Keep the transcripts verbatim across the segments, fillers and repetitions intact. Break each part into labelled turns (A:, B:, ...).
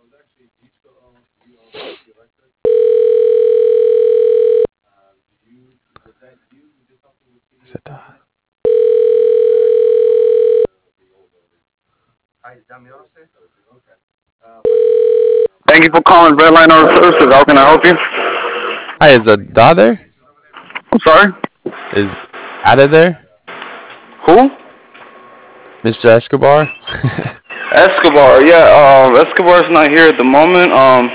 A: Is it, uh,
B: Thank you for calling Redline Auto Services. How can I help you?
A: Hi, is uh, Da there?
B: I'm sorry.
A: Is Ada there?
B: Who?
A: Mister Escobar?
B: Escobar. Yeah. Um, Escobar's not here at the moment. Um,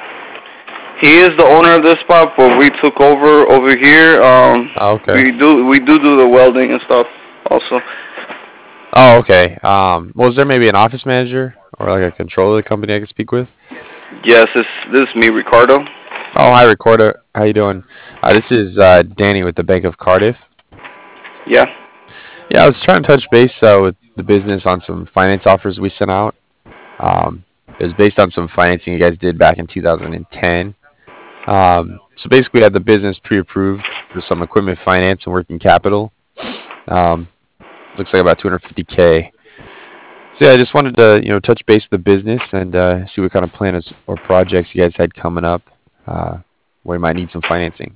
B: he is the owner of this spot, but we took over over here. Um,
A: Oh, okay.
B: we do we do do the welding and stuff also.
A: Oh, okay. Um, was there maybe an office manager or like a controller of the company I could speak with?
B: Yes, this this is me, Ricardo.
A: Oh, hi, Recorder. How you doing? Uh, this is uh, Danny with the Bank of Cardiff.
B: Yeah.
A: Yeah, I was trying to touch base uh, with the business on some finance offers we sent out. Um, it was based on some financing you guys did back in two thousand ten. Um, so basically, we had the business pre-approved for some equipment finance and working capital. Um, looks like about two hundred fifty k. So yeah, I just wanted to you know touch base with the business and uh, see what kind of plans or projects you guys had coming up, uh, where you might need some financing.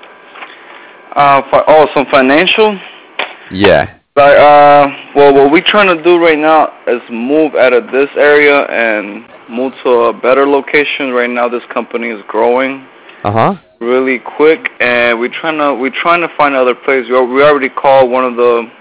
B: Uh, fi- oh, some financial.
A: Yeah.
B: Like, uh, well, what we're trying to do right now is move out of this area and move to a better location. Right now, this company is growing
A: Uh huh.
B: really quick, and we're trying to we're trying to find other place. We al- we already called one of the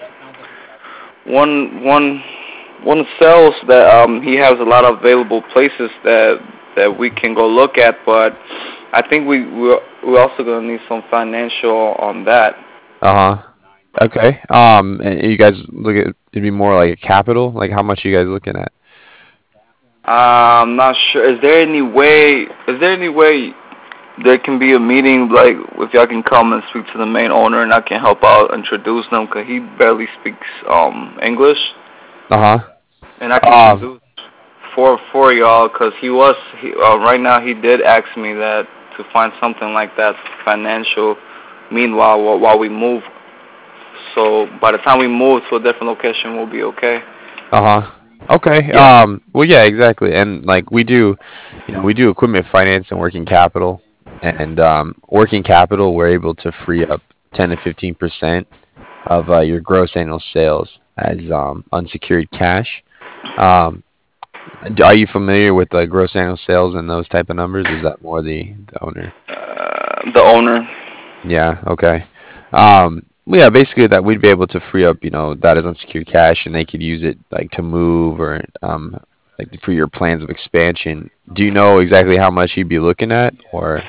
B: one one one sales that um he has a lot of available places that that we can go look at, but I think we we we also gonna need some financial on that.
A: Uh huh. Okay. Um, and you guys look at it'd be more like a capital. Like how much are you guys looking at?
B: Uh, I'm not sure. Is there any way? Is there any way there can be a meeting, like if y'all can come and speak to the main owner, and I can help out introduce them, cause he barely speaks um English,
A: Uh
B: and I can
A: huh. Um.
B: introduce for for y'all, cause he was he, uh, right now he did ask me that to find something like that financial. Meanwhile, while, while we move, so by the time we move to a different location, we'll be okay.
A: Uh huh. Okay.
B: Yeah.
A: Um. Well, yeah, exactly. And like we do, you know, we do equipment finance and working capital. And um, working capital, we're able to free up ten to fifteen percent of uh, your gross annual sales as um, unsecured cash. Um, d- are you familiar with the gross annual sales and those type of numbers? Or is that more the, the owner?
B: Uh, the owner.
A: Yeah, okay. Um, well, yeah, basically that we'd be able to free up, you know, that as unsecured cash, and they could use it like to move or um, like for your plans of expansion. Do you know exactly how much you'd be looking at, or?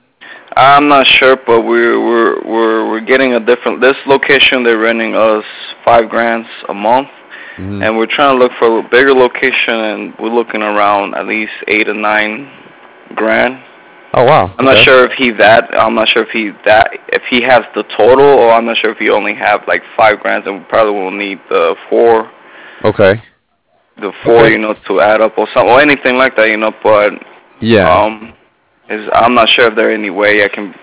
B: I'm not sure, but we're we're we're we're getting a different. This location they're renting us five grands a month,
A: Mhm.
B: and we're trying to look for a bigger location, and we're looking around at least eight or nine grand.
A: Oh wow,
B: I'm not
A: okay.
B: sure if he that. I'm not sure if he that if he has the total, or I'm not sure if he only have like five grands, and we probably will need the four,
A: Okay.
B: the four,
A: Okay.
B: you know, to add up or something or anything like that, you know. But
A: Yeah.
B: um, is I'm not sure if there any way I can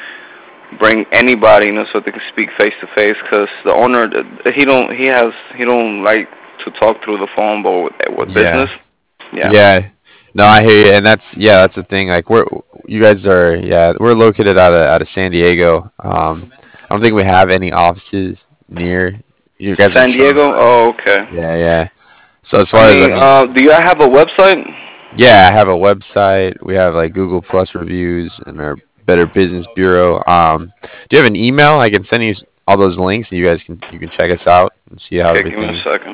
B: bring anybody, you know, so they can speak face to face. Cause the owner, he don't, he has, he don't like to talk through the phone, but with, with business,
A: Yeah.
B: yeah.
A: Yeah. No, I hear you, and that's yeah, that's the thing. Like we're you guys are yeah, we're located out of out of San Diego. Um, I don't think we have any offices near. You guys are
B: San
A: from.
B: Diego. Oh, okay.
A: Yeah, yeah. So as
B: I
A: far as I
B: mean,
A: mean,
B: uh, do you have a website?
A: yeah, I have a website. We have like Google Plus reviews and our Better Business Bureau. Um, do you have an email? I can send you s- all those links, and you guys can you can check us out and see how
B: Okay, give me a
A: everything.
B: second.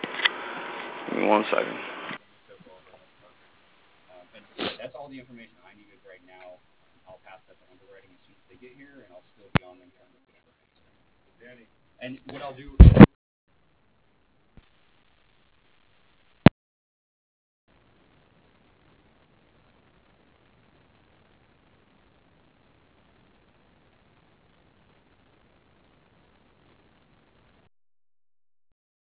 B: Give me one second.